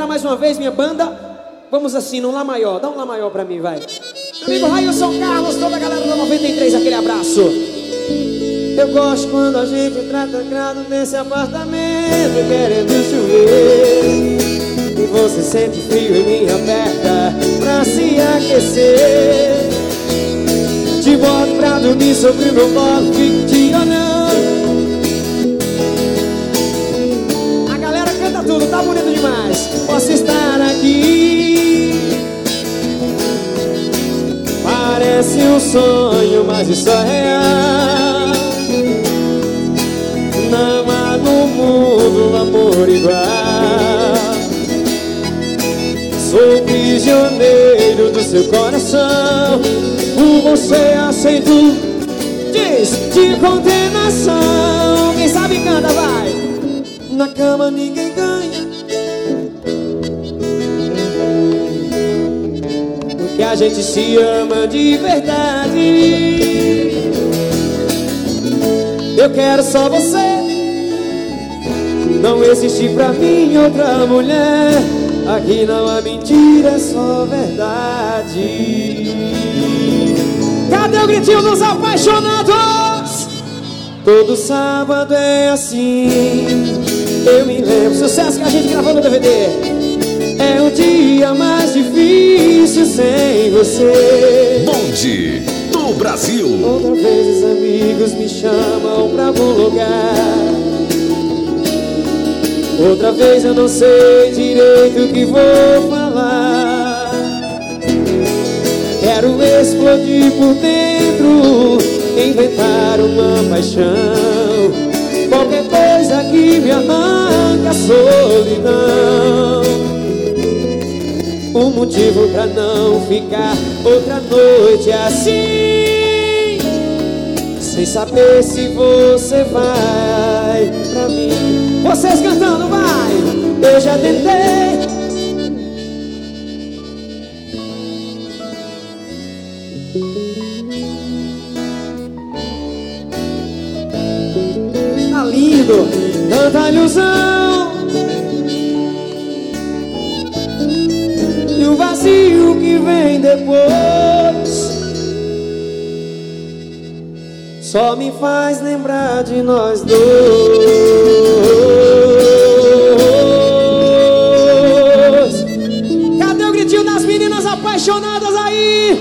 lembrar mais uma vez, minha banda. Vamos assim, num Lá maior. Dá um Lá maior pra mim, vai. Amigo Railson Carlos, toda a galera da 93, aquele abraço. Eu gosto quando a gente entra trancado nesse apartamento, querendo chover, e você sente frio e me aperta pra se aquecer. Te boto pra dormir sobre o meu colo, fico te olhando. A galera canta tudo, tá bonito demais. Posso estar aqui, parece um sonho, mas isso é real. Não há no mundo amor igual. Sou prisioneiro do seu coração, por você aceito, diz, de condenação. Quem sabe canta, vai. Na cama ninguém ganha, porque a gente se ama de verdade. Eu quero só você, não existe pra mim outra mulher. Aqui não há mentira, é só verdade. Cadê o gritinho dos apaixonados? Todo sábado é assim, eu me lembro. Sucesso que a gente gravou no DVD. É o dia mais difícil sem você. Bonde do Brasil. Outra vez os amigos me chamam pra algum lugar. Outra vez eu não sei direito o que vou falar. Quero explodir por dentro, inventar uma paixão, qualquer coisa que me arranque a solidão. Um motivo pra não ficar outra noite assim, sem saber se você vai pra mim. Vocês cantando, vai! Eu já tentei. Tá lindo, tanta ilusão, e o vazio que vem depois só me faz lembrar de nós dois.